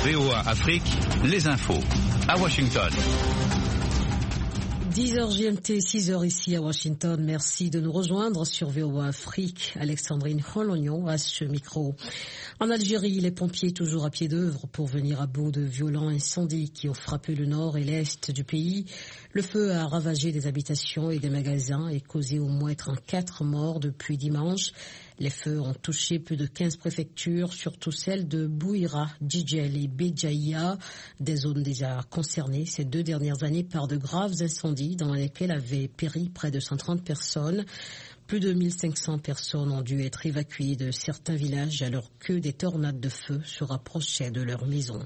VOA Afrique, les infos à Washington. 10h GMT, 6h ici à Washington. Merci de nous rejoindre sur VOA Afrique. Alexandrine Holognon à ce micro. En Algérie, les pompiers toujours à pied d'œuvre pour venir à bout de violents incendies qui ont frappé le nord et l'est du pays. Le feu a ravagé des habitations et des magasins et causé au moins 34 morts depuis dimanche. Les feux ont touché plus de 15 préfectures, surtout celles de Bouira, Djidjel et Béjaïa, des zones déjà concernées ces 2 dernières années par de graves incendies dans lesquels avaient péri près de 130 personnes. Plus de 1500 personnes ont dû être évacuées de certains villages alors que des tornades de feu se rapprochaient de leurs maisons.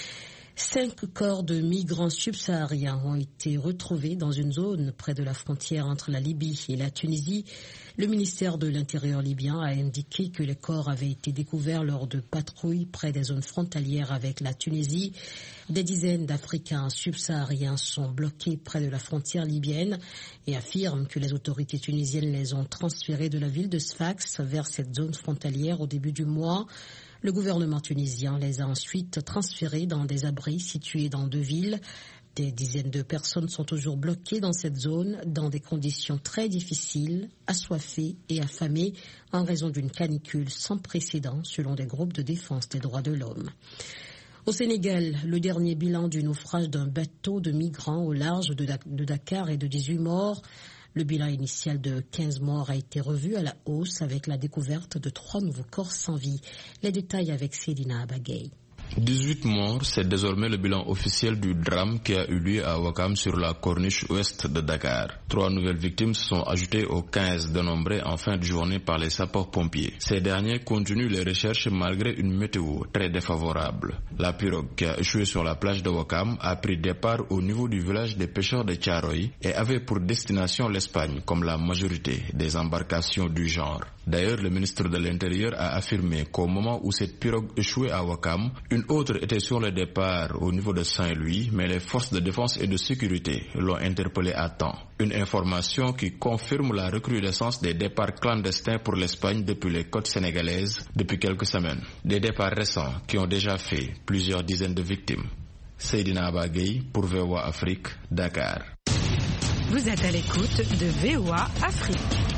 5 corps de migrants subsahariens ont été retrouvés dans une zone près de la frontière entre la Libye et la Tunisie. Le ministère de l'Intérieur libyen a indiqué que les corps avaient été découverts lors de patrouilles près des zones frontalières avec la Tunisie. Des dizaines d'Africains subsahariens sont bloqués près de la frontière libyenne et affirment que les autorités tunisiennes les ont transférés de la ville de Sfax vers cette zone frontalière au début du mois. Le gouvernement tunisien les a ensuite transférés dans des abris situés dans 2 villes. Des dizaines de personnes sont toujours bloquées dans cette zone dans des conditions très difficiles, assoiffées et affamées en raison d'une canicule sans précédent selon des groupes de défense des droits de l'homme. Au Sénégal, le dernier bilan du naufrage d'un bateau de migrants au large de Dakar est de 18 morts. Le bilan initial de 15 morts a été revu à la hausse avec la découverte de 3 nouveaux corps sans vie. Les détails avec Céline Abagay. 18 morts, c'est désormais le bilan officiel du drame qui a eu lieu à Ouakam sur la corniche ouest de Dakar. 3 nouvelles victimes se sont ajoutées aux 15 dénombrées en fin de journée par les sapeurs-pompiers. Ces derniers continuent les recherches malgré une météo très défavorable. La pirogue qui a échoué sur la plage de Ouakam a pris départ au niveau du village des pêcheurs de Thiaroye et avait pour destination l'Espagne comme la majorité des embarcations du genre. D'ailleurs, le ministre de l'Intérieur a affirmé qu'au moment où cette pirogue échouait à Ouakam, une autre était sur le départ au niveau de Saint-Louis, mais les forces de défense et de sécurité l'ont interpellé à temps. Une information qui confirme la recrudescence des départs clandestins pour l'Espagne depuis les côtes sénégalaises depuis quelques semaines. Des départs récents qui ont déjà fait plusieurs dizaines de victimes. Seydina Abagay pour VOA Afrique, Dakar. Vous êtes à l'écoute de VOA Afrique.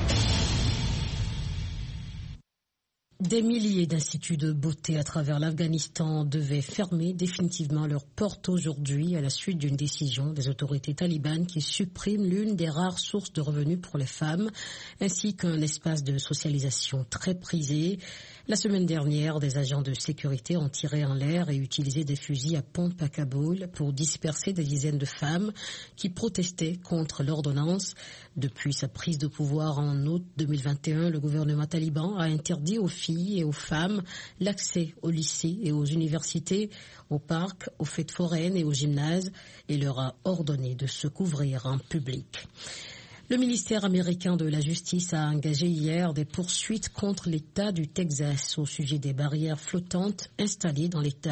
Des milliers d'instituts de beauté à travers l'Afghanistan devaient fermer définitivement leurs portes aujourd'hui à la suite d'une décision des autorités talibanes qui supprime l'une des rares sources de revenus pour les femmes, ainsi qu'un espace de socialisation très prisé. La semaine dernière, des agents de sécurité ont tiré en l'air et utilisé des fusils à pompe à Kaboul pour disperser des dizaines de femmes qui protestaient contre l'ordonnance. Depuis sa prise de pouvoir en août 2021, le gouvernement taliban a interdit aux filles et aux femmes l'accès aux lycées et aux universités, aux parcs, aux fêtes foraines et aux gymnases et leur a ordonné de se couvrir en public. Le ministère américain de la Justice a engagé hier des poursuites contre l'État du Texas au sujet des barrières flottantes installées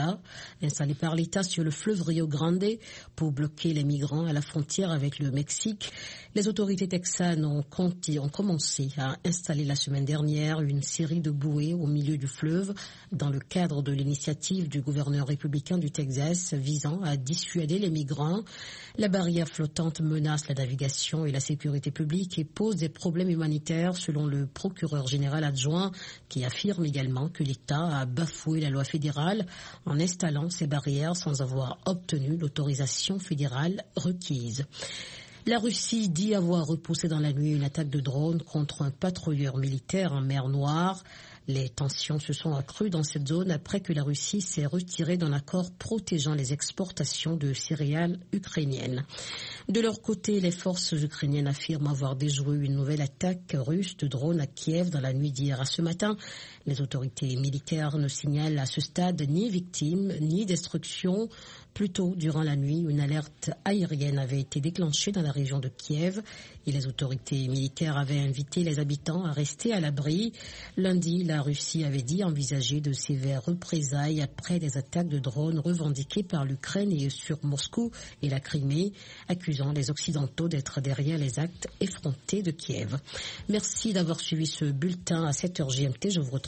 par l'État sur le fleuve Rio Grande pour bloquer les migrants à la frontière avec le Mexique. Les autorités texanes ont commencé à installer la semaine dernière une série de bouées au milieu du fleuve dans le cadre de l'initiative du gouverneur républicain du Texas visant à dissuader les migrants. La barrière flottante menace la navigation et la sécurité publique et pose des problèmes humanitaires selon le procureur général adjoint qui affirme également que l'État a bafoué la loi fédérale en installant ces barrières sans avoir obtenu l'autorisation fédérale requise. La Russie dit avoir repoussé dans la nuit une attaque de drone contre un patrouilleur militaire en mer Noire. Les tensions se sont accrues dans cette zone après que la Russie s'est retirée d'un accord protégeant les exportations de céréales ukrainiennes. De leur côté, les forces ukrainiennes affirment avoir déjoué une nouvelle attaque russe de drones à Kiev dans la nuit d'hier à ce matin. Les autorités militaires ne signalent à ce stade ni victimes ni destruction. Plus tôt, durant la nuit, une alerte aérienne avait été déclenchée dans la région de Kiev et les autorités militaires avaient invité les habitants à rester à l'abri. Lundi, la Russie avait dit envisager de sévères représailles après des attaques de drones revendiquées par l'Ukraine et sur Moscou et la Crimée, accusant les Occidentaux d'être derrière les actes effrontés de Kiev. Merci d'avoir suivi ce bulletin à 7h GMT. Je vous retrouve